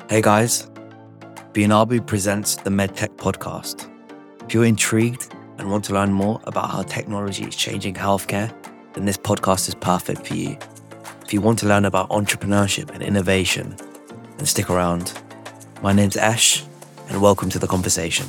Hey guys, BNRB presents the MedTech podcast. If you're intrigued and want to learn more about how technology is changing healthcare, then this podcast is perfect for you. If you want to learn about entrepreneurship and innovation, then stick around. My name's Ash, and welcome to the conversation.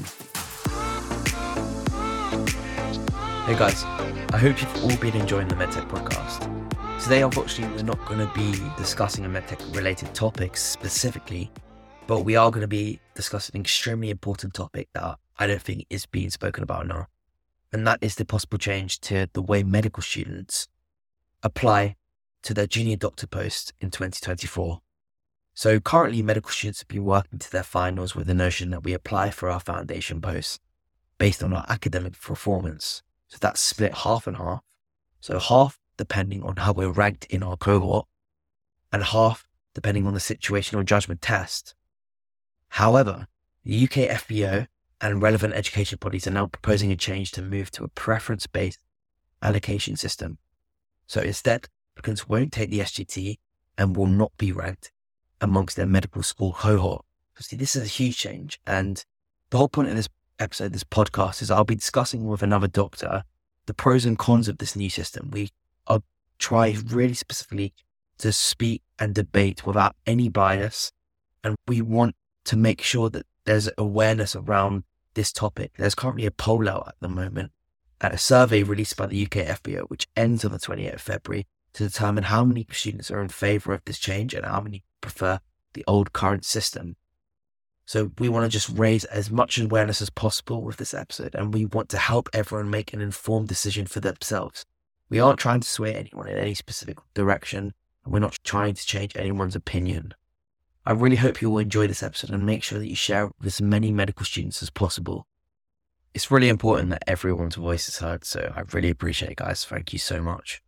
Hey guys, I hope you've all been enjoying the MedTech podcast. Today, unfortunately, we're not going to be discussing a MedTech related topic specifically, but we are going to be discussing an extremely important topic that I don't think is being spoken about enough. And that is the possible change to the way medical students apply to their junior doctor post in 2024. So currently, medical students have been working to their finals with the notion that we apply for our foundation posts based on our academic performance. So that's split half and half. So half depending on how we're ranked in our cohort, and half depending on the situational judgment test. However, the UK FBO and relevant education bodies are now proposing a change to move to a preference-based allocation system. So instead, applicants won't take the SGT and will not be ranked amongst their medical school cohort. So see, this is a huge change. And the whole point of this episode, this podcast, is I'll be discussing with another doctor the pros and cons of this new system. I'll try really specifically to speak and debate without any bias. And we want to make sure that there's awareness around this topic. There's currently a poll out at the moment at a survey released by the UK FBO, which ends on the 28th of February, to determine how many students are in favour of this change and how many prefer the old current system. So we want to just raise as much awareness as possible with this episode, and we want to help everyone make an informed decision for themselves. We aren't trying to sway anyone in any specific direction, and we're not trying to change anyone's opinion. I really hope you will enjoy this episode and make sure that you share it with as many medical students as possible. It's really important that everyone's voice is heard, so I really appreciate it, guys. Thank you so much.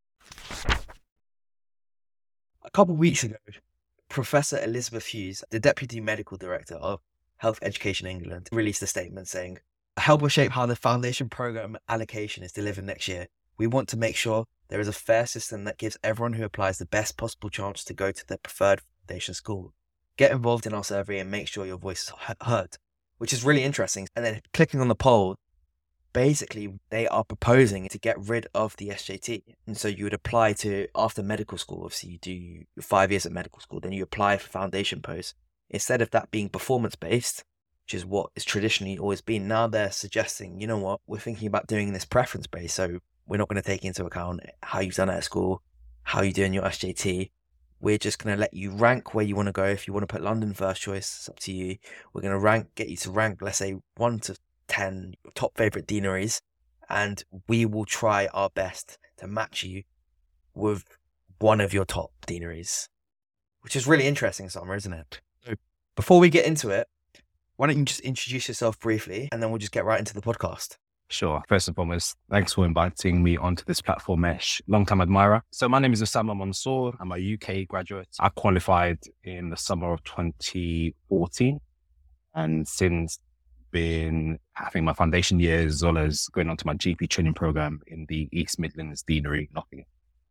A couple of weeks ago, Professor Elizabeth Hughes, the Deputy Medical Director of Health Education England, released a statement saying, "To help shape how the foundation programme allocation is delivered next year, we want to make sure there is a fair system that gives everyone who applies the best possible chance to go to their preferred foundation school. Get involved in our survey and make sure your voice is heard," which is really interesting. And then clicking on the poll, basically they are proposing to get rid of the SJT. And so you would apply to, after medical school, obviously you do 5 years at medical school, then you apply for foundation posts. Instead of that being performance-based, which is what it's traditionally always been, now they're suggesting, you know what, we're thinking about doing this preference-based. So we're not going to take into account how you've done at school, how you do in your SJT. We're just going to let you rank where you want to go. If you want to put London first choice, it's up to you. We're going to get you to rank, let's say 1 to 10 top favourite deaneries, and we will try our best to match you with one of your top deaneries, which is really interesting, Summer, isn't it? So before we get into it, why don't you just introduce yourself briefly, and then we'll just get right into the podcast. Sure. First and foremost, thanks for inviting me onto this platform, Ash. Long-time admirer. So my name is Osama Mansour. I'm a UK graduate. I qualified in the summer of 2014, and since been having my foundation years as well as going on to my GP training program in the East Midlands Deanery, Nottingham.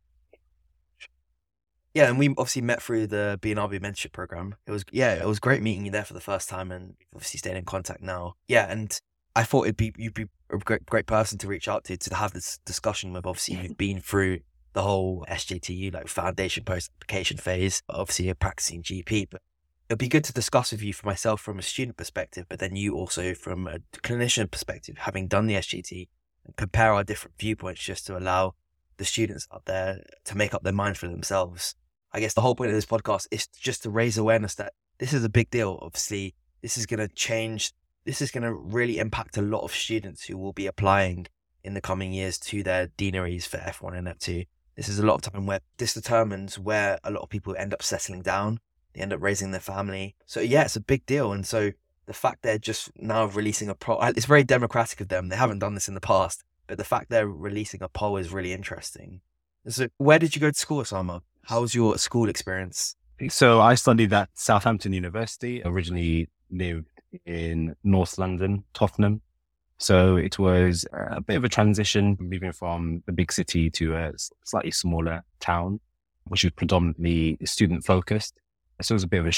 Yeah, and we obviously met through the BNRB mentorship program. It was great meeting you there for the first time, and obviously staying in contact now. Yeah, and I thought you'd be a great person to reach out to have this discussion with. Obviously, you've been through the whole SJTU, like foundation post application phase. Obviously, you're practicing GP, but it'd be good to discuss with you for myself from a student perspective, but then you also from a clinician perspective, having done the SGT, and compare our different viewpoints just to allow the students out there to make up their mind for themselves. I guess the whole point of this podcast is just to raise awareness that this is a big deal. Obviously, this is going to change. This is going to really impact a lot of students who will be applying in the coming years to their deaneries for F1 and F2. This is a lot of time where this determines where a lot of people end up settling down. They end up raising their family. So yeah, it's a big deal. And so the fact they're just now releasing a poll, it's very democratic of them. They haven't done this in the past, but the fact they're releasing a poll is really interesting. So where did you go to school, Osama? How was your school experience? So I studied at Southampton University, originally lived in North London, Tottenham. So it was a bit of a transition moving from the big city to a slightly smaller town, which was predominantly student focused. So it was a bit of a shift,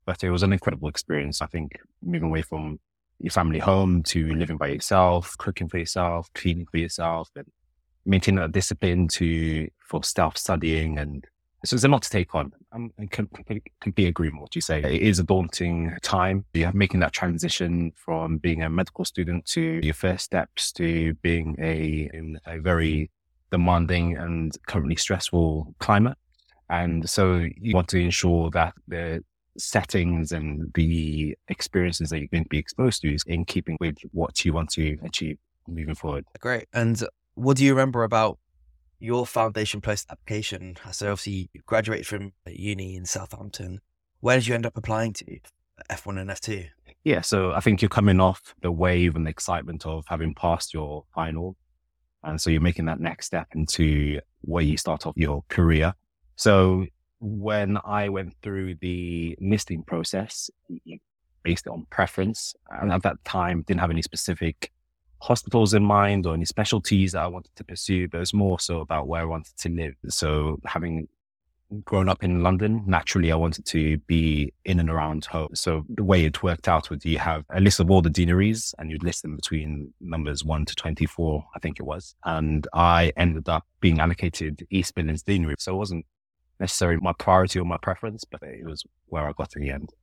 but it was an incredible experience. I think moving away from your family home to living by yourself, cooking for yourself, cleaning for yourself, and maintaining that discipline for self-studying. And so it's a lot to take on. I completely agree with what you say. It is a daunting time. You're making that transition from being a medical student to your first steps to being in a very demanding and currently stressful climate. And so you want to ensure that the settings and the experiences that you're going to be exposed to is in keeping with what you want to achieve moving forward. Great. And what do you remember about your foundation post application? So obviously you graduated from uni in Southampton. Where did you end up applying to? F1 and F2? Yeah, so I think you're coming off the wave and the excitement of having passed your final. And so you're making that next step into where you start off your career. So when I went through the listing process, based on preference, and at that time didn't have any specific hospitals in mind or any specialties that I wanted to pursue, but it was more so about where I wanted to live. So having grown up in London, naturally I wanted to be in and around home. So the way it worked out was you have a list of all the deaneries and you'd list them between numbers 1 to 24, I think it was. And I ended up being allocated East Midlands Deanery. So it wasn't necessarily my priority or my preference, but it was where I got in the end.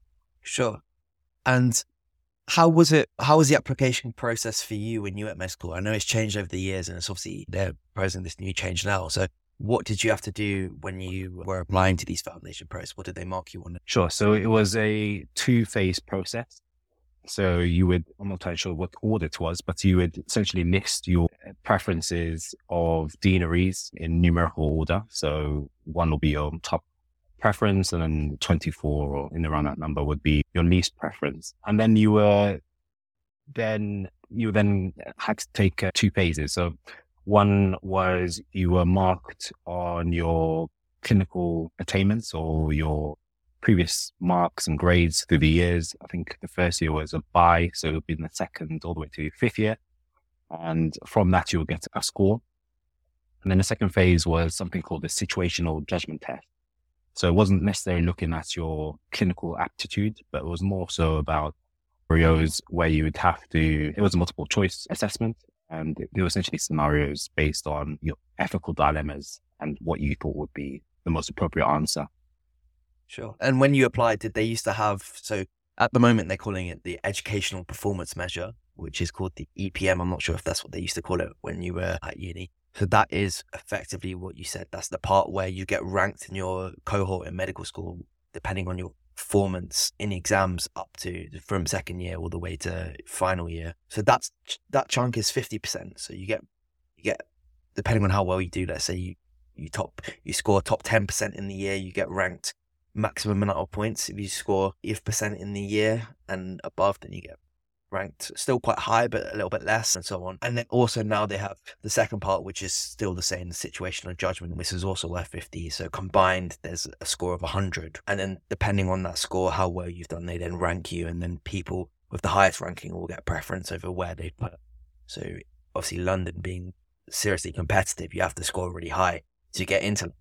Sure. And how was the application process for you when you were at med school? I know it's changed over the years and it's obviously they're proposing this new change now. So what did you have to do when you were applying to these foundation posts? What did they mark you on? Sure. So it was a 2-phase process. So you would, I'm not entirely sure what order it was, but you would essentially list your preferences of deaneries in numerical order. So 1 will be your top preference, and then 24 or in around that number would be your least preference. And then you then had to take 2 phases. So 1 was you were marked on your clinical attainments or your previous marks and grades through the years. I think the first year was a buy, so it would be in the second all the way to 5th year. And from that, you will get a score. And then the second phase was something called the situational judgment test. So it wasn't necessarily looking at your clinical aptitude, but it was more so about scenarios where you would have to, it was a multiple choice assessment. And they were essentially scenarios based on your ethical dilemmas and what you thought would be the most appropriate answer. Sure. And when you applied, did they used to have, so at the moment they're calling it the Educational Performance Measure, which is called the EPM. I'm not sure if that's what they used to call it when you were at uni. So that is effectively what you said. That's the part where you get ranked in your cohort in medical school, depending on your performance in exams up to from second year all the way to final year. So that chunk is 50%. So you get depending on how well you do, let's say you score top 10% in the year, you get ranked maximum amount of points. If you score 8% in the year and above, then you get ranked still quite high, but a little bit less, and so on. And then also now they have the second part, which is still the same, the situational judgment, which is also worth 50. So combined, there's a score of 100. And then depending on that score, how well you've done, they then rank you. And then people with the highest ranking will get preference over where they put. So obviously London being seriously competitive, you have to score really high to get into London.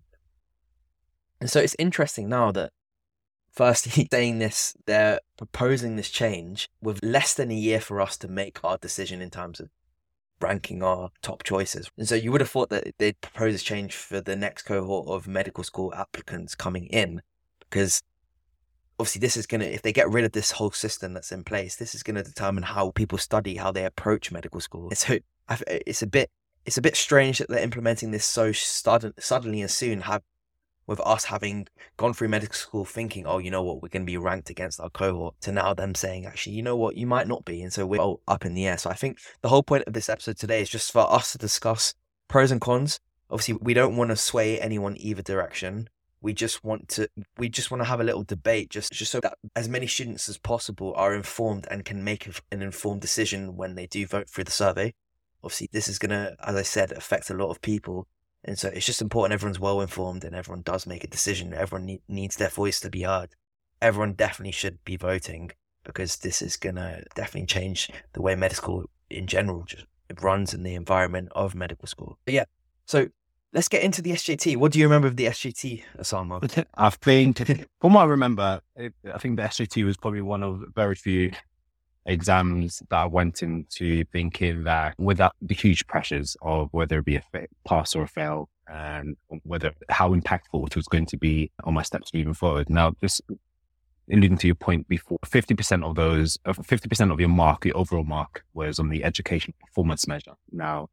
And so it's interesting now that firstly saying this, they're proposing this change with less than a year for us to make our decision in terms of ranking our top choices. And so you would have thought that they'd propose this change for the next cohort of medical school applicants coming in, because obviously this is going to, if they get rid of this whole system that's in place, this is going to determine how people study, how they approach medical school. And so it's a bit strange that they're implementing this so suddenly and soon, with us having gone through medical school thinking, oh, you know what, we're going to be ranked against our cohort, to now them saying, actually, you know what, you might not be. And so we're all up in the air. So I think the whole point of this episode today is just for us to discuss pros and cons. Obviously, we don't want to sway anyone either direction. We just want to have a little debate just so that as many students as possible are informed and can make an informed decision when they do vote through the survey. Obviously, this is going to, as I said, affect a lot of people. And so it's just important everyone's well informed and everyone does make a decision. Everyone needs their voice to be heard. Everyone definitely should be voting, because this is going to definitely change the way medical school in general just runs in the environment of medical school. But yeah, so let's get into the SJT. What do you remember of the SJT, Osama? I think, from what I remember, I think the SJT was probably one of very few exams that I went into thinking that without the huge pressures of whether it be a pass or a fail, and whether how impactful it was going to be on my steps moving forward. Now, just alluding to your point before, 50% of those, 50% of your mark, your overall mark, was on the education performance measure. Now,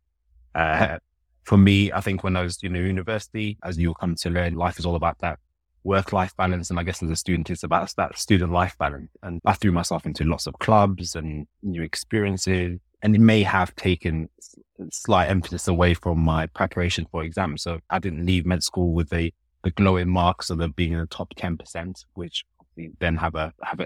for me, I think when I was in university, as you'll come to learn, life is all about that work-life balance. And I guess as a student, it's about that student life balance. And I threw myself into lots of clubs and new experiences, and it may have taken slight emphasis away from my preparation for exams. So I didn't leave med school with the glowing marks of being in the top 10%, which then have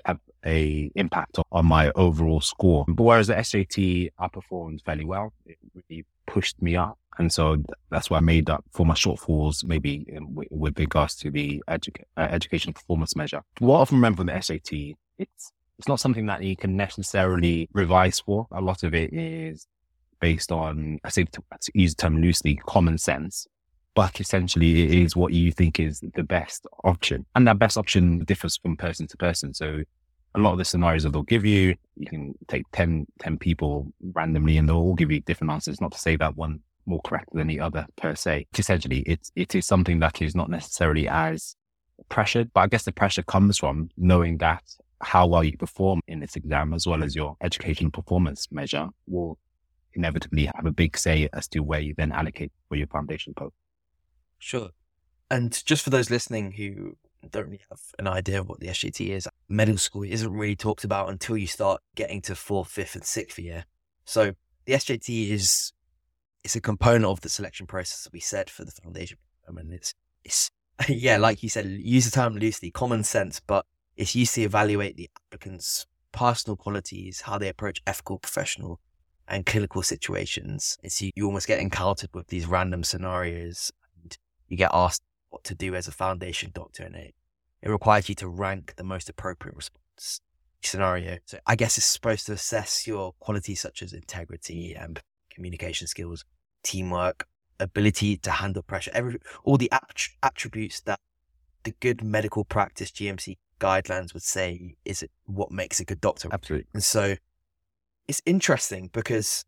a impact on my overall score. But whereas the SJT, I performed fairly well. It really pushed me up. And so that's why I made up for my shortfalls, maybe with regards to the education performance measure. What I often remember from the SAT, it's not something that you can necessarily revise for. A lot of it is based on, I say to use the term loosely, common sense. But essentially, it is what you think is the best option. And that best option differs from person to person. So a lot of the scenarios that they'll give you, you can take 10 people randomly and they'll all give you different answers. Not to say that one more correct than the other per se. Essentially, it is something that is not necessarily as pressured, but I guess the pressure comes from knowing that how well you perform in this exam, as well as your education performance measure, will inevitably have a big say as to where you then allocate for your foundation post. Sure. And just for those listening who don't really have an idea of what the SJT is, medical school isn't really talked about until you start getting to 4th, 5th and 6th year. So the SJT it's a component of the selection process that we said for the foundation program. And it's yeah, like you said, use the term loosely, common sense, but it's used to evaluate the applicant's personal qualities, how they approach ethical, professional and clinical situations. It's you almost get encountered with these random scenarios and you get asked what to do as a foundation doctor, and it requires you to rank the most appropriate response scenario. So I guess it's supposed to assess your qualities such as integrity and communication skills, teamwork, ability to handle pressure, all the attributes that the good medical practice GMC guidelines would say is what makes a good doctor. Absolutely. And so it's interesting because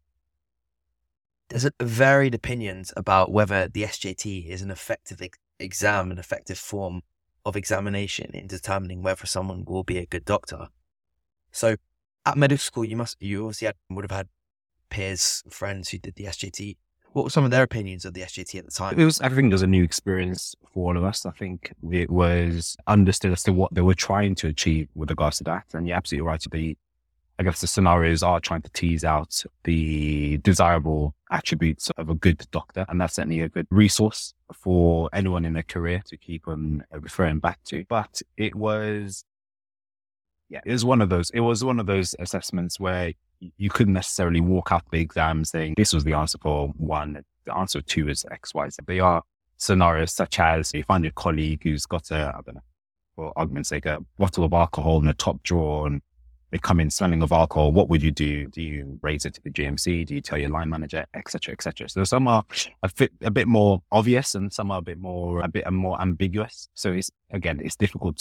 there's varied opinions about whether the SJT is an effective exam, an effective form of examination in determining whether someone will be a good doctor. So at medical school, you obviously would have had peers, friends who did the SJT. What were some of their opinions of the SJT at the time? I think it was a new experience for all of us. I think it was understood as to what they were trying to achieve with regards to that. And you're absolutely right. I guess the scenarios are trying to tease out the desirable attributes of a good doctor. And that's certainly a good resource for anyone in their career to keep on referring back to. But it was one of those assessments where you couldn't necessarily walk out the exam saying this was the answer for 1, the answer for 2 is X, Y, Z. They are scenarios such as you find your colleague who's got for argument's sake, a bottle of alcohol in the top drawer and they come in smelling of alcohol. What would you do? Do you raise it to the GMC? Do you tell your line manager, et cetera, et cetera? So some are a bit more obvious and some are a bit more ambiguous. So it's difficult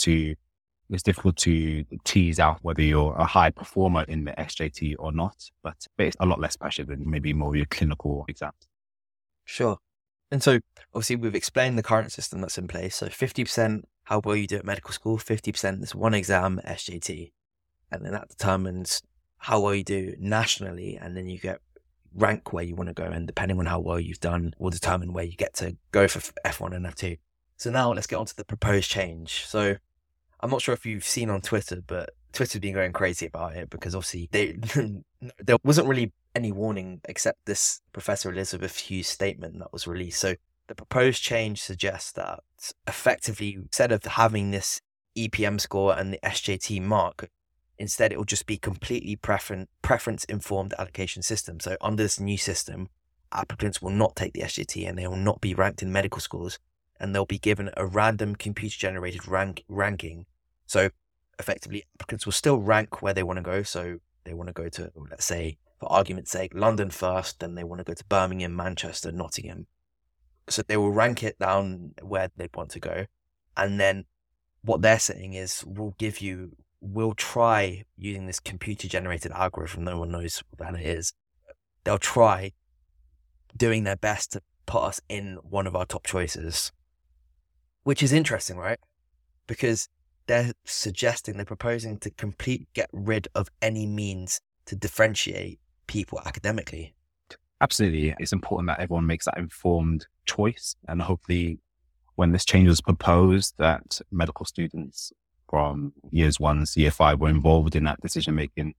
to tease out whether you're a high performer in the SJT or not, but it's a lot less pressure than maybe more your clinical exams. Sure. And so obviously we've explained the current system that's in place. So 50% how well you do at medical school, 50% this one exam, SJT. And then that determines how well you do nationally. And then you get rank where you want to go. And depending on how well you've done will determine where you get to go for F1 and F2. So now let's get on to the proposed change. So I'm not sure if you've seen on Twitter, but Twitter's been going crazy about it because obviously there wasn't really any warning except this Professor Elizabeth Hughes statement that was released. So the proposed change suggests that effectively, instead of having this EPM score and the SJT mark, instead it will just be completely preference-informed allocation system. So under this new system, applicants will not take the SJT and they will not be ranked in medical schools, and they'll be given a random computer-generated ranking. So effectively, applicants will still rank where they want to go. So they want to go to, let's say, for argument's sake, London first, then they want to go to Birmingham, Manchester, Nottingham. So they will rank it down where they'd want to go. And then what they're saying is we'll try using this computer generated algorithm. No one knows what that is. They'll try doing their best to put us in one of our top choices, which is interesting, right? Because they're proposing to get rid of any means to differentiate people academically. Absolutely. It's important that everyone makes that informed choice. And hopefully when this change was proposed, that medical students from years 1 to year 5 were involved in that decision-making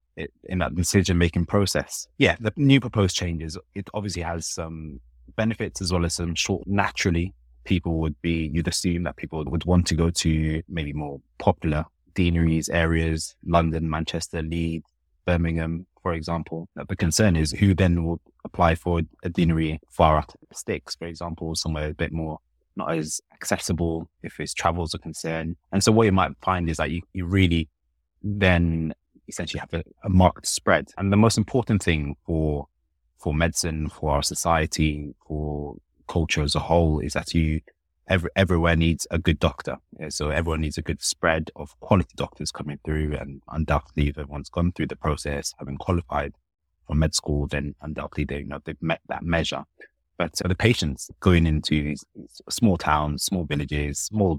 process. Yeah, the new proposed changes, it obviously has some benefits as well as some short. Naturally, you'd assume that people would want to go to maybe more popular deaneries, areas, London, Manchester, Leeds, Birmingham, for example. The concern is who then will apply for a deanery far out of the sticks, for example, somewhere a bit more not as accessible if its travels are concerned. And so what you might find is that you really then essentially have a marked spread. And the most important thing for medicine, for our society, for culture as a whole is that everywhere needs a good doctor. So everyone needs a good spread of quality doctors coming through, and undoubtedly if everyone's gone through the process, having qualified from med school, then undoubtedly they've met that measure. But the patients going into these small towns, small villages, small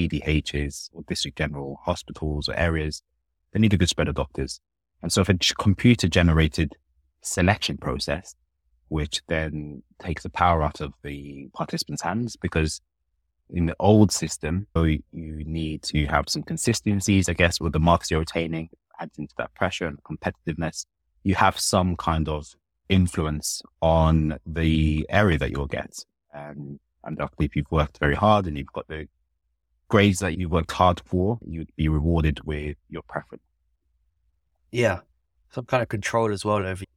DDHs or district general hospitals or areas, they need a good spread of doctors. And so if a computer generated selection process, which then takes the power out of the participants' hands, because in the old system, you need to have some consistencies, I guess, with the marks you're retaining, adds into that pressure and competitiveness. You have some kind of influence on the area that you'll get. And if you've worked very hard and you've got the grades that you worked hard for, you'd be rewarded with your preference. Yeah. Some kind of control as well over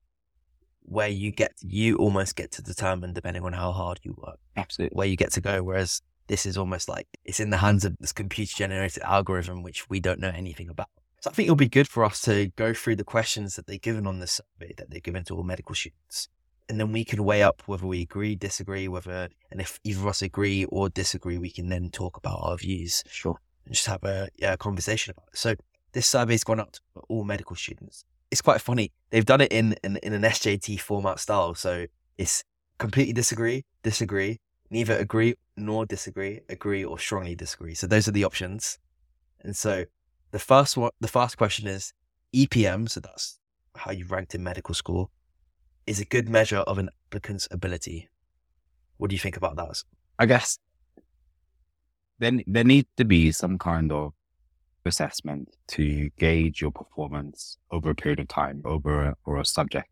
where you almost get to determine, depending on how hard you work, absolutely, where you get to go. Whereas this is almost like it's in the hands of this computer generated algorithm, which we don't know anything about. So I think it'll be good for us to go through the questions that they've given on this survey that they've given to all medical students. And then we can weigh up whether we agree, disagree, and if either of us agree or disagree, we can then talk about our views. Sure. And just have a conversation about it. So this survey's gone out to all medical students. It's quite funny. They've done it in an SJT format style. So it's completely disagree, neither agree nor disagree, agree or strongly disagree. So those are the options. And so the first question is EPM. So that's how you ranked in medical school, is a good measure of an applicant's ability. What do you think about that? I guess there needs to be some kind of assessment to gauge your performance over a period of time, over a subject.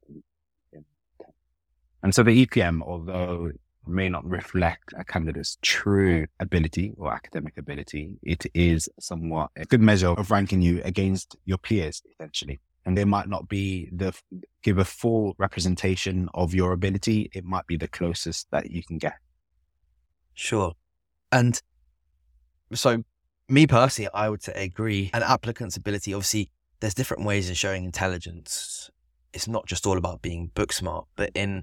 And so the EPM, although it may not reflect a candidate's true ability or academic ability, it is somewhat a good measure of ranking you against your peers, essentially. And they might not give a full representation of your ability. It might be the closest that you can get. Sure. And so me personally, I would say agree. An applicant's ability, obviously, there's different ways of showing intelligence. It's not just all about being book smart, but in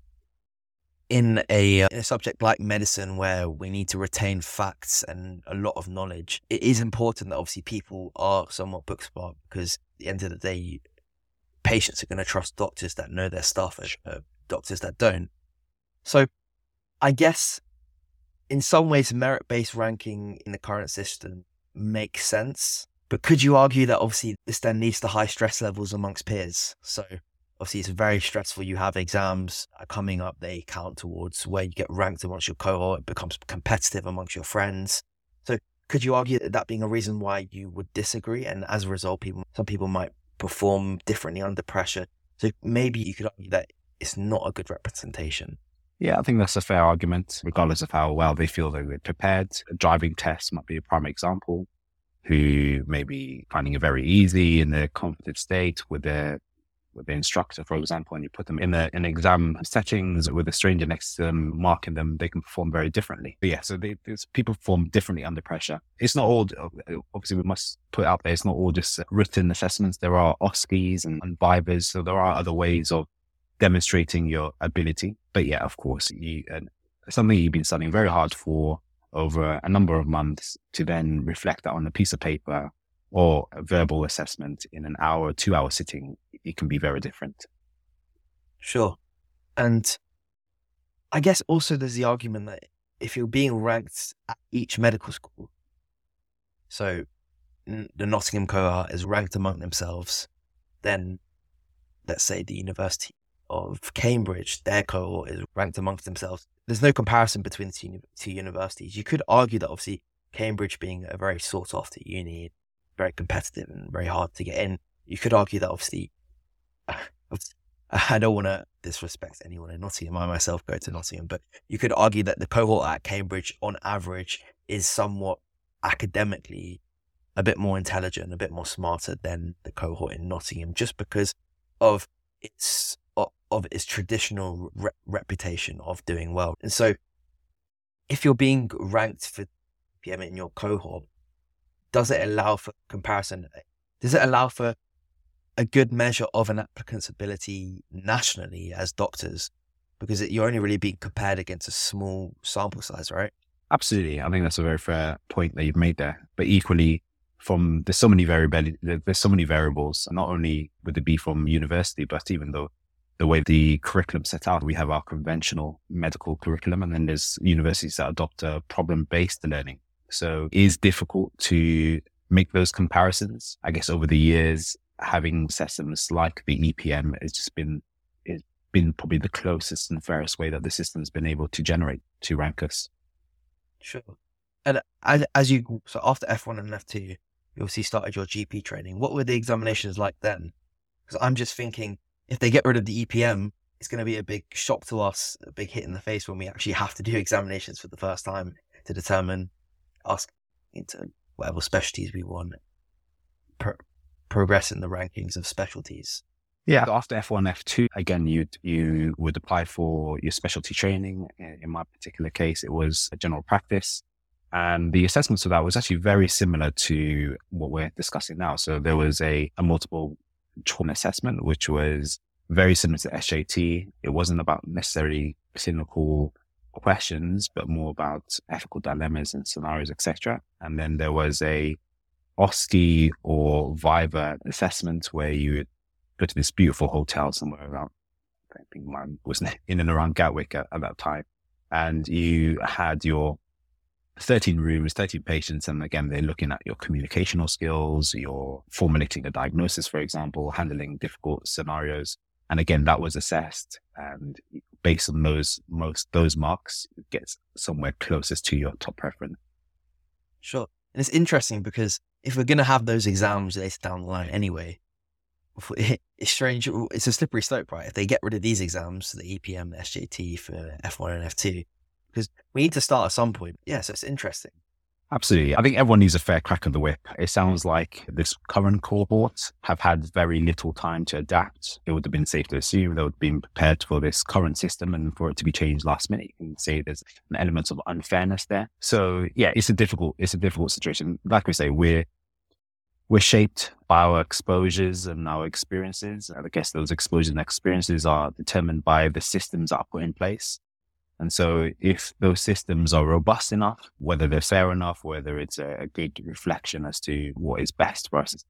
a subject like medicine, where we need to retain facts and a lot of knowledge, it is important that obviously people are somewhat book smart, because at the end of the day, patients are going to trust doctors that know their stuff and doctors that don't. So I guess in some ways, merit-based ranking in the current system makes sense. But could you argue that obviously this then leads to high stress levels amongst peers? So obviously it's very stressful. You have exams coming up. They count towards where you get ranked amongst your cohort. It becomes competitive amongst your friends. So could you argue that being a reason why you would disagree? And as a result, some people might perform differently under pressure. So maybe you could argue that it's not a good representation. Yeah, I think that's a fair argument, regardless of how well they feel they were prepared. A driving test might be a prime example, who may be finding it very easy in their confident state with the instructor, for example, and you put them in exam settings with a stranger next to them, marking them, they can perform very differently. But yeah, so people perform differently under pressure. It's not all, obviously we must put out there, it's not all just written assessments. There are OSCEs and Vivas, so there are other ways of demonstrating your ability. But yeah, of course, something you've been studying very hard for over a number of months, to then reflect that on a piece of paper or a verbal assessment in an hour, 2 hour sitting, it can be very different. Sure. And I guess also there's the argument that if you're being ranked at each medical school, so the Nottingham cohort is ranked among themselves, then let's say the University of Cambridge, their cohort is ranked amongst themselves. There's no comparison between the two universities. You could argue that obviously Cambridge being a very sought after uni, very competitive and very hard to get in, you could argue that obviously, I don't want to disrespect anyone in Nottingham. I myself go to Nottingham, but you could argue that the cohort at Cambridge on average is somewhat academically a bit more intelligent, a bit more smarter than the cohort in Nottingham, just because of its traditional reputation of doing well. And so if you're being ranked for PM in your cohort, does it allow for comparison? Does it allow for a good measure of an applicant's ability nationally as doctors? Because you're only really being compared against a small sample size, right? Absolutely. I think that's a very fair point that you've made there. But equally, there's so many variables, and not only would it be from university, but even though the way the curriculum set out, we have our conventional medical curriculum, and then there's universities that adopt a problem-based learning. So it is difficult to make those comparisons. I guess over the years, having systems like the EPM it's been probably the closest and fairest way that the system's been able to generate to rank us. Sure. And so after F1 and F2, you obviously started your GP training. What were the examinations like then? Because I'm just thinking, if they get rid of the EPM, it's going to be a big shock to us, a big hit in the face when we actually have to do examinations for the first time to determine us into whatever specialties we want, progress in the rankings of specialties. Yeah. After F1, F2, again, you would apply for your specialty training. In my particular case, it was a general practice. And the assessments for that was actually very similar to what we're discussing now. So there was a multiple choice assessment, which was very similar to SJT. It wasn't about necessarily clinical questions, but more about ethical dilemmas and scenarios, etc. And then there was a OSCE or Viva assessment where you would go to this beautiful hotel somewhere around, I think mine was in and around Gatwick at that time. And you had your 13 rooms, 13 patients. And again, they're looking at your communicational skills, your formulating a diagnosis, for example, handling difficult scenarios. And again, that was assessed. And based on those marks, it gets somewhere closest to your top preference. Sure. And it's interesting because if we're going to have those exams later down the line anyway, it's strange. It's a slippery slope, right? If they get rid of these exams, the EPM, the SJT for F1 and F2, because we need to start at some point. Yeah, so it's interesting. Absolutely. I think everyone needs a fair crack of the whip. It sounds like this current cohort have had very little time to adapt. It would have been safe to assume they would have been prepared for this current system, and for it to be changed last minute, you can say there's an element of unfairness there. So yeah, it's a difficult situation. Like we say, we're shaped by our exposures and our experiences. And I guess those exposures and experiences are determined by the systems that are put in place. And so if those systems are robust enough, whether they're fair enough, whether it's a good reflection as to what is best for us,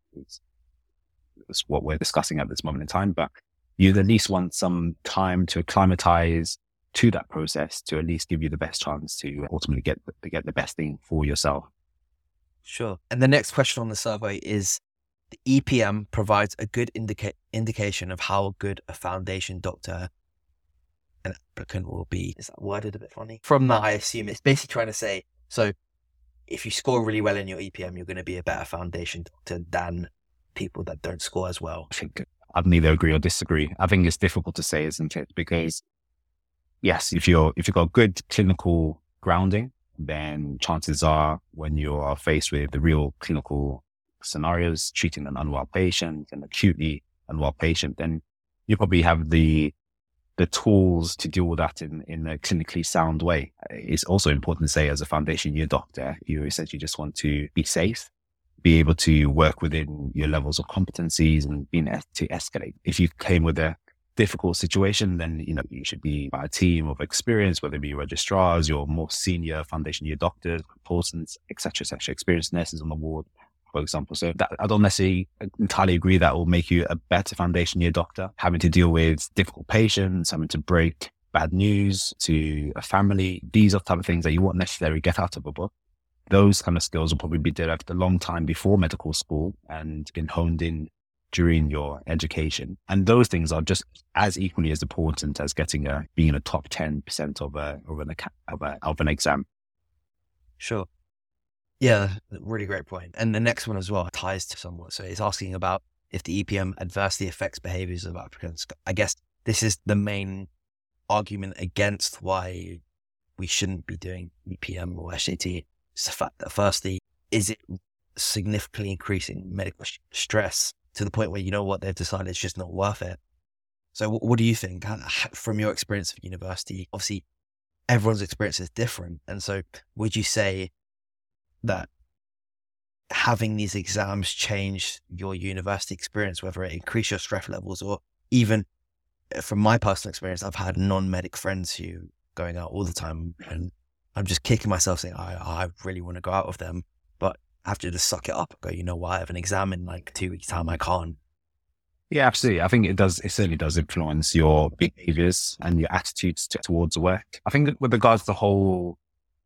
it's what we're discussing at this moment in time. But you'd at least want some time to acclimatize to that process to at least give you the best chance to ultimately get the best thing for yourself. Sure. And the next question on the survey is, the EPM provides a good indication of how good a foundation doctor an applicant will be. Is that worded a bit funny? From that, I assume it's basically trying to say, so if you score really well in your EPM, you're going to be a better foundation doctor than people that don't score as well. I think I'd neither agree or disagree. I think it's difficult to say, isn't it? Because yes, if you've got good clinical grounding, then chances are when you are faced with the real clinical scenarios, treating an unwell patient, an acutely unwell patient, then you probably have the tools to deal with that in a clinically sound way. It's also important to say, as a foundation year doctor, you essentially just want to be safe, be able to work within your levels of competencies and being able to escalate. If you came with a difficult situation, then, you should be by a team of experience, whether it be registrars, your more senior foundation year doctors, consultants, etc., experienced nurses on the ward, for example. So that, I don't necessarily entirely agree that will make you a better foundation year doctor, having to deal with difficult patients, having to break bad news to a family. These are the type of things that you won't necessarily get out of a book. Those kind of skills will probably be developed a long time before medical school and been honed in during your education. And those things are just as equally as important as being in a top 10% of an exam. Sure. Yeah, really great point. And the next one as well ties to somewhat. So it's asking about if the EPM adversely affects behaviors of applicants. I guess this is the main argument against why we shouldn't be doing EPM or SJT. It's the fact that firstly, is it significantly increasing medical stress to the point where, they've decided it's just not worth it? So what do you think from your experience of university? Obviously, everyone's experience is different. And so would you say that having these exams change your university experience, whether it increase your stress levels, or even from my personal experience, I've had non-medic friends who going out all the time, and I'm just kicking myself saying, I really want to go out with them, but I have to just suck it up and go, you know what, I have an exam in like 2 weeks time, I can't. Yeah, absolutely. I think it certainly does influence your behaviors and your attitudes towards work. I think that with regards to the whole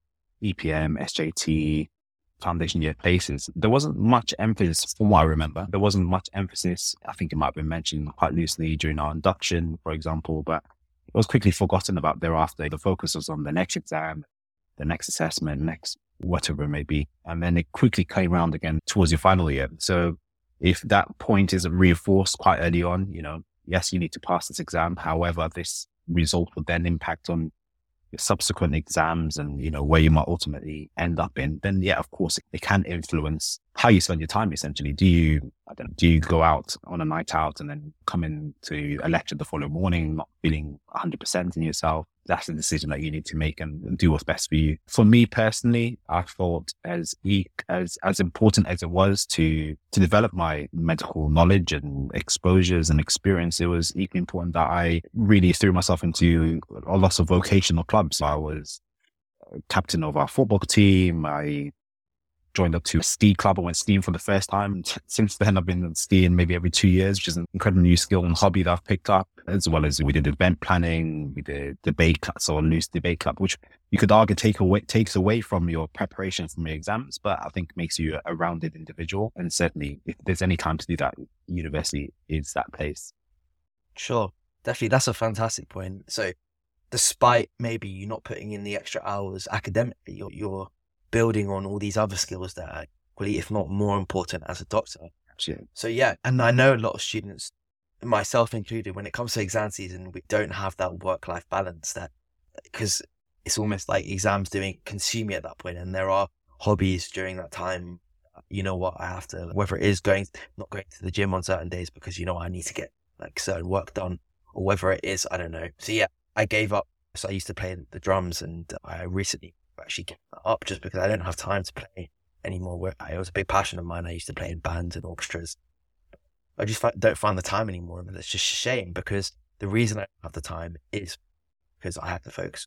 EPM, SJT, foundation year places, there wasn't much emphasis, from what I remember. There wasn't much emphasis. I think it might have been mentioned quite loosely during our induction, for example, but it was quickly forgotten about thereafter. The focus was on the next exam, the next assessment, next whatever it may be. And then it quickly came around again towards your final year. So if that point isn't reinforced quite early on, yes, you need to pass this exam. However, this result will then impact on your subsequent exams and, where you might ultimately end up in, then yeah, of course, it can influence how you spend your time, essentially. Do you go out on a night out and then come into a lecture the following morning, not feeling 100% in yourself? That's a decision that you need to make and do what's best for you. For me personally, I thought as important as it was to develop my medical knowledge and exposures and experience, it was equally important that I really threw myself into a lot of vocational clubs. I was captain of our football team. I joined up to a ski club. I went skiing for the first time. Since then, I've been skiing maybe every 2 years, which is an incredible new skill and hobby that I've picked up, as well as we did event planning, we did debate club, so a loose debate club, which you could argue takes away from your preparation from your exams, but I think makes you a rounded individual. And certainly, if there's any time to do that, university is that place. Sure. Definitely. That's a fantastic point. So despite maybe you not putting in the extra hours academically, you're building on all these other skills that are equally, if not more important as a doctor. Absolutely. So yeah, and I know a lot of students, myself included, when it comes to exam season, we don't have that work-life balance, that because it's almost like exams consume you at that point, and there are hobbies during that time. I have to, whether it is not going to the gym on certain days because I need to get like certain work done, or whether it is, I don't know. So yeah, I gave up. So I used to play the drums, and I recently actually gave that up just because I don't have time to play anymore. It was a big passion of mine. I used to play in bands and orchestras. I just don't find the time anymore, and it's just a shame, because the reason I don't have the time is because I have the folks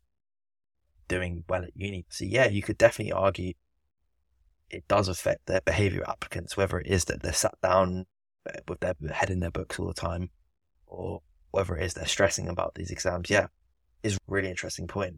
doing well at uni. So yeah, you could definitely argue it does affect their behavior applicants, whether it is that they're sat down with their head in their books all the time, or whether it is they're stressing about these exams. Yeah, is a really interesting point.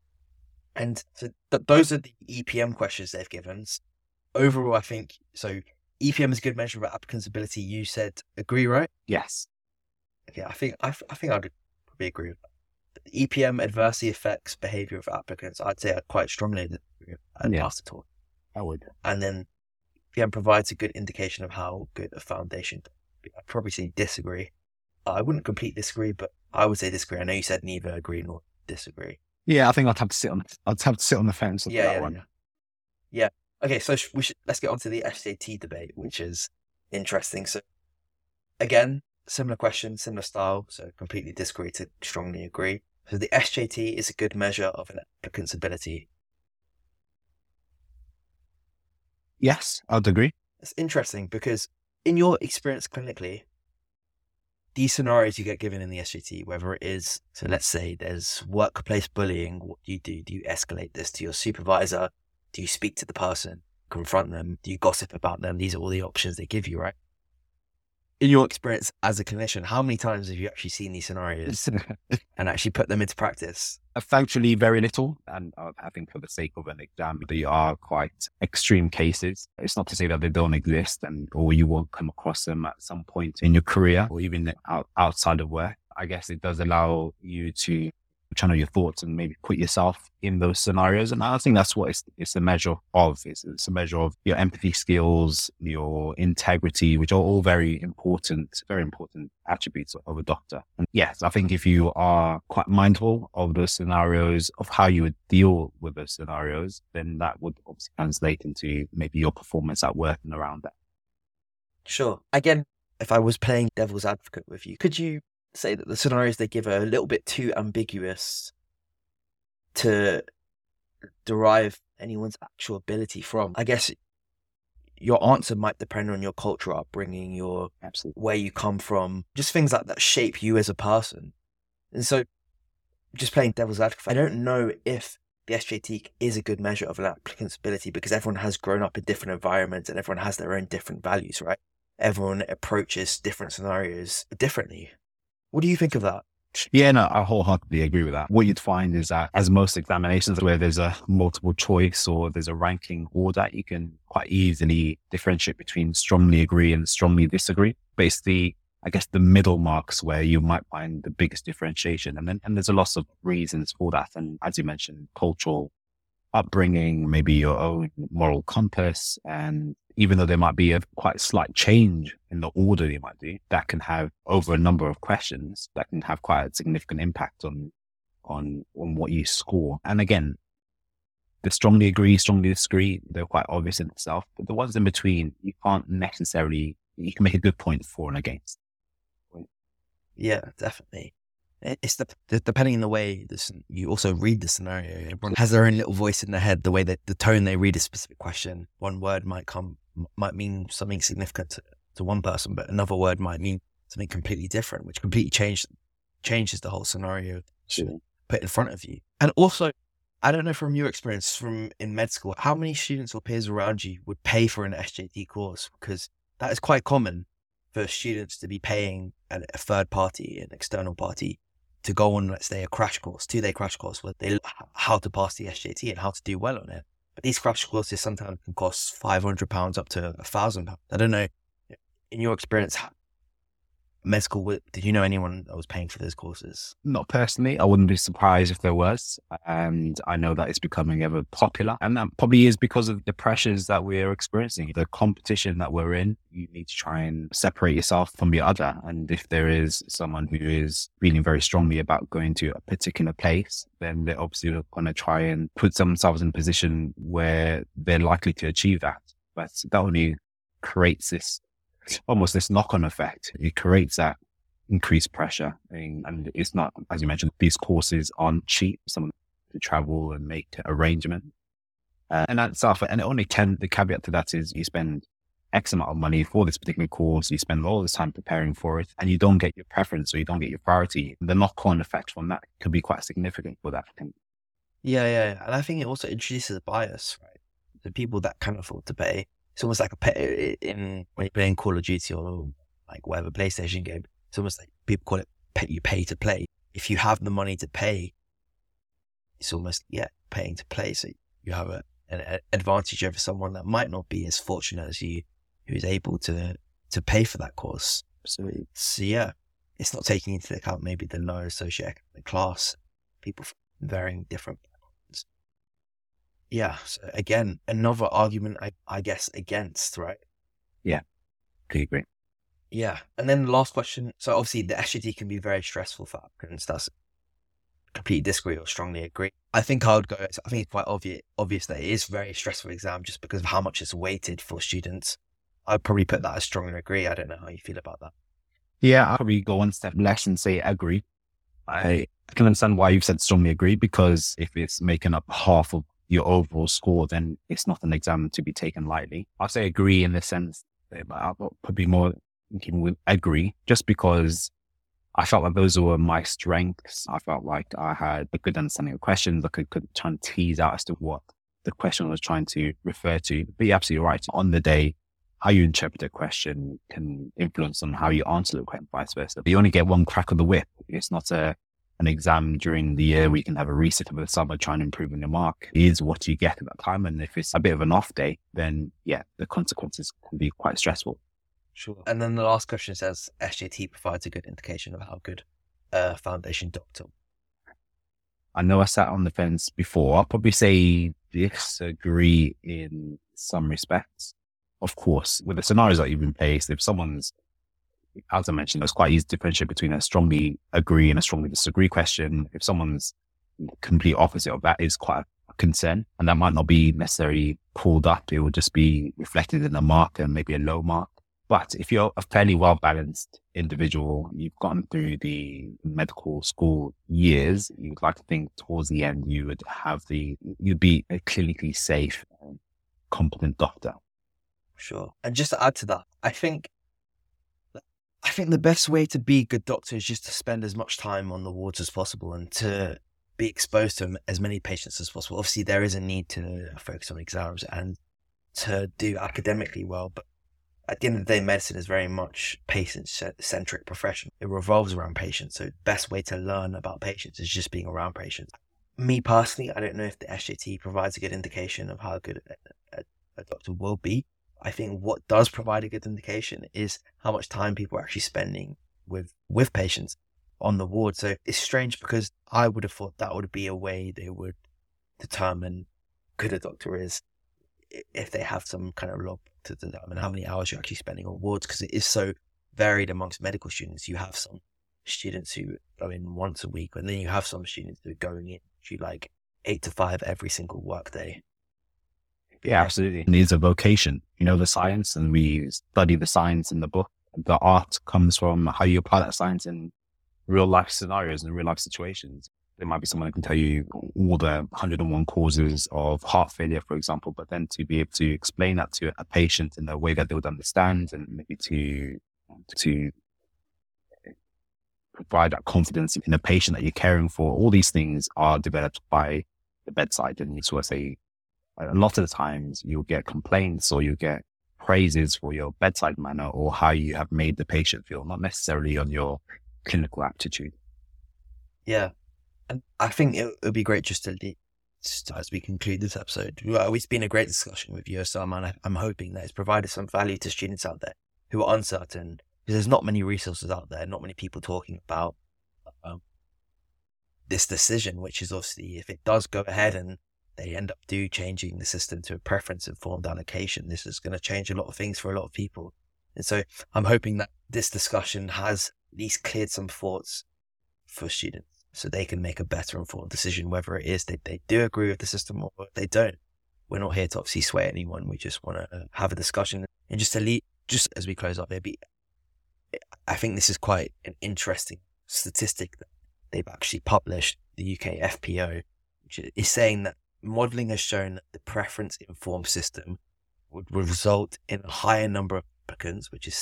And so those are the EPM questions they've given. Overall, I think, so EPM is a good measure of applicants' ability. You said agree, right? Yes. Okay, I think I'd probably agree with that. The EPM adversely affects behavior of applicants. I'd say I'd quite strongly agree and pass the talk. I would. And then EPM provides a good indication of how good a foundation. I'd probably say disagree. I wouldn't completely disagree, but I would say disagree. I know you said neither agree nor disagree. Yeah, I think I'd have to sit on the fence on that one. Yeah. Okay, so let's get on to the SJT debate, which is interesting. So again, similar question, similar style, so completely disagree to strongly agree. So the SJT is a good measure of an applicant's ability. Yes, I'd agree. It's interesting because in your experience clinically, these scenarios you get given in the SJT, whether it is, so let's say there's workplace bullying, what do you do? Do you escalate this to your supervisor? Do you speak to the person, confront them? Do you gossip about them? These are all the options they give you, right? In your experience as a clinician, how many times have you actually seen these scenarios and actually put them into practice? Thankfully, very little. And I think for the sake of an exam, they are quite extreme cases. It's not to say that they don't exist or you won't come across them at some point in your career or even outside of work. I guess it does allow you to channel your thoughts and maybe put yourself in those scenarios. And I think that's what it's a measure of. It's a measure of your empathy skills, your integrity, which are all very important attributes of a doctor. And yes, I think if you are quite mindful of those scenarios, of how you would deal with those scenarios, then that would obviously translate into maybe your performance at work and around that. Sure. Again, if I was playing devil's advocate with you, could you say that the scenarios they give are a little bit too ambiguous to derive anyone's actual ability from? I guess your answer might depend on your cultural upbringing, where you come from, just things like that shape you as a person. And so, just playing devil's advocate, I don't know if the SJT is a good measure of an applicant's ability because everyone has grown up in different environments and everyone has their own different values, right? Everyone approaches different scenarios differently. What do you think of that? Yeah, no, I wholeheartedly agree with that. What you'd find is that as most examinations where there's a multiple choice or there's a ranking order, you can quite easily differentiate between strongly agree and strongly disagree. Basically, I guess the middle marks where you might find the biggest differentiation. And there's a lot of reasons for that. And as you mentioned, cultural upbringing, maybe your own moral compass. And even though there might be a quite slight change in the order you might do, that can have over a number of questions that can have quite a significant impact on what you score. And again, the strongly agree, strongly disagree, they're quite obvious in itself, but the ones in between, you can make a good point for and against. Yeah, definitely. It's depending on the way you also read the scenario. Everyone has their own little voice in their head, the way that the tone they read a specific question. One word might mean something significant to one person, but another word might mean something completely different, which completely changes the whole scenario put in front of you. And also, I don't know from your experience in med school, how many students or peers around you would pay for an SJT course? Because that is quite common for students to be paying a third party, an external party, to go on, let's say, a crash course, 2-day crash course where they learn how to pass the SJT and how to do well on it. But these crash courses sometimes can cost £500 up to £1,000. I don't know, in your experience, med school, did you know anyone that was paying for those courses? Not personally. I wouldn't be surprised if there was. And I know that it's becoming ever popular. And that probably is because of the pressures that we're experiencing, the competition that we're in. You need to try and separate yourself from the other. And if there is someone who is feeling very strongly about going to a particular place, then they're obviously going to try and put themselves in a position where they're likely to achieve that. But that only creates almost this knock-on effect. It creates that increased pressure. And it's not, as you mentioned, these courses aren't cheap. Someone to travel and make arrangements. And that's stuff. And the caveat to that is you spend X amount of money for this particular course. You spend all this time preparing for it and you don't get your preference or you don't get your priority. The knock-on effect from that could be quite significant for that thing. Yeah. And I think it also introduces a bias, right? The people that can afford to pay. It's almost like when you're playing Call of Duty or like whatever PlayStation game, it's almost like people call it you pay to play. If you have the money to pay, it's almost, paying to play. So you have an advantage over someone that might not be as fortunate as you, who is able to pay for that course. So it's not taking into account maybe the lower socioeconomic class, people from varying different backgrounds. Yeah. So again, another argument, I guess, against, right? Yeah. I agree. Yeah. And then the last question. So obviously the SJT can be very stressful for applicants. That's completely disagree or strongly agree. I think it's quite obvious that it is a very stressful exam just because of how much it's weighted for students. I'd probably put that as strongly agree. I don't know how you feel about that. Yeah, I'll probably go one step less and say agree. I can understand why you've said strongly agree, because if it's making up half of your overall score, then it's not an exam to be taken lightly. I'll say agree in the sense that I'll probably more in keeping with agree, just because I felt like those were my strengths. I felt like I had a good understanding of questions. I could try and tease out as to what the question was trying to refer to. But you're absolutely right. On the day, how you interpret a question can influence on how you answer the question, vice versa. But you only get one crack of the whip. It's not an exam during the year where you can have a reset over the summer trying to improve on your mark. It is what you get at that time. And if it's a bit of an off day, then yeah, the consequences can be quite stressful. Sure. And then the last question says, SJT provides a good indication of how good a foundation doctor. I know I sat on the fence before. I'll probably say disagree in some respects. Of course, with the scenarios that you've in place, if someone's, as I mentioned, it's quite easy to differentiate between a strongly agree and a strongly disagree question. If someone's complete opposite of that is quite a concern, and that might not be necessarily pulled up. It will just be reflected in a mark and maybe a low mark. But if you're a fairly well-balanced individual, you've gone through the medical school years, you'd like to think towards the end, you'd be a clinically safe, competent doctor. Sure. And just to add to that, I think the best way to be a good doctor is just to spend as much time on the wards as possible and to be exposed to as many patients as possible. Obviously, there is a need to focus on exams and to do academically well, but at the end of the day, medicine is very much patient-centric profession. It revolves around patients. So the best way to learn about patients is just being around patients. Me personally, I don't know if the SJT provides a good indication of how good a doctor will be. I think what does provide a good indication is how much time people are actually spending with patients on the ward. So it's strange because I would have thought that would be a way they would determine how good a doctor is if they have some kind of log to determine how many hours you're actually spending on wards, because it is so varied amongst medical students. You have some students who go in once a week, and then you have some students who are going in to like 8 to 5 every single work day. Yeah, absolutely. It is a vocation, the science, and we study the science in the book. The art comes from how you apply that science in real life scenarios and real life situations. There might be someone who can tell you all the 101 causes of heart failure, for example, but then to be able to explain that to a patient in a way that they would understand, and maybe to provide that confidence in a patient that you're caring for. All these things are developed by the bedside. And so I say, a lot of the times you'll get complaints or you get praises for your bedside manner or how you have made the patient feel, not necessarily on your clinical aptitude. Yeah. And I think it would be great just as we conclude this episode. Well, it's been a great discussion with you, Osama, and I'm hoping that it's provided some value to students out there who are uncertain, because there's not many resources out there, not many people talking about this decision, which is obviously, if it does go ahead and they end up changing the system to a preference-informed allocation, this is going to change a lot of things for a lot of people. And so I'm hoping that this discussion has at least cleared some thoughts for students, so they can make a better informed decision, whether it is that they do agree with the system or they don't. We're not here to obviously sway anyone. We just want to have a discussion. And just as we close up, I think this is quite an interesting statistic that they've actually published, the UK FPO, which is saying that modelling has shown that the preference-informed system would result in a higher number of applicants, which is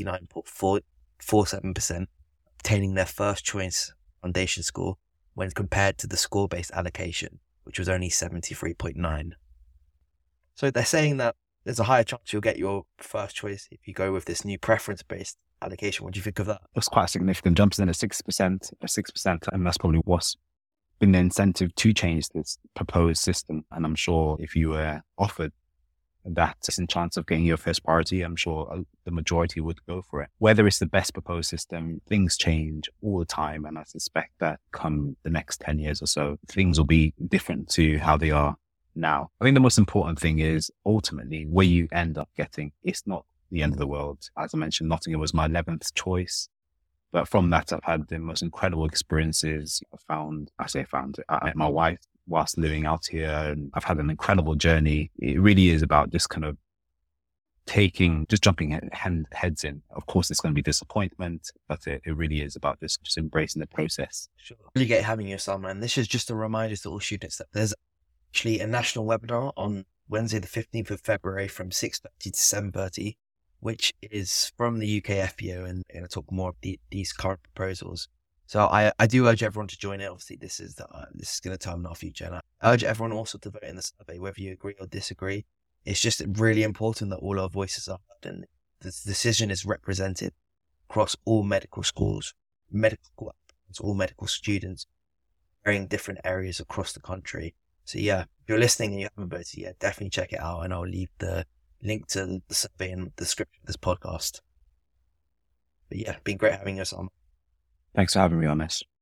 79.47%, obtaining their first choice foundation score when compared to the score-based allocation, which was only 73.9. So they're saying that there's a higher chance you'll get your first choice if you go with this new preference-based allocation. What do you think of that? It's quite a significant jump, in a 6%, and that's probably what's been the incentive to change this proposed system. And I'm sure if you were offered that chance of getting your first priority, I'm sure the majority would go for it. Whether it's the best proposed system, things change all the time. And I suspect that come the next 10 years or so, things will be different to how they are now. I think the most important thing is ultimately where you end up getting, it's not the end of the world. As I mentioned, Nottingham was my 11th choice. But from that, I've had the most incredible experiences. I met my wife whilst living out here, and I've had an incredible journey. It really is about just kind of jumping heads in. Of course, it's going to be disappointment, but it really is about just embracing the process. Sure. Really great having you, Osama. And this is just a reminder to all students that there's actually a national webinar on Wednesday, the 15th of February from 6:30 to 7:30, which is from the UK FPO, and going to talk more of these current proposals. So I do urge everyone to join it. Obviously, this is going to determine our future, and I urge everyone also to vote in the survey, whether you agree or disagree. It's just really important that all our voices are heard and the decision is represented across all medical schools, medical school applicants, all medical students, varying different areas across the country. So yeah, if you're listening and you haven't voted yet, definitely check it out, and I'll leave the link to the survey in the description of this podcast. But yeah, been great having us on. Thanks for having me on this.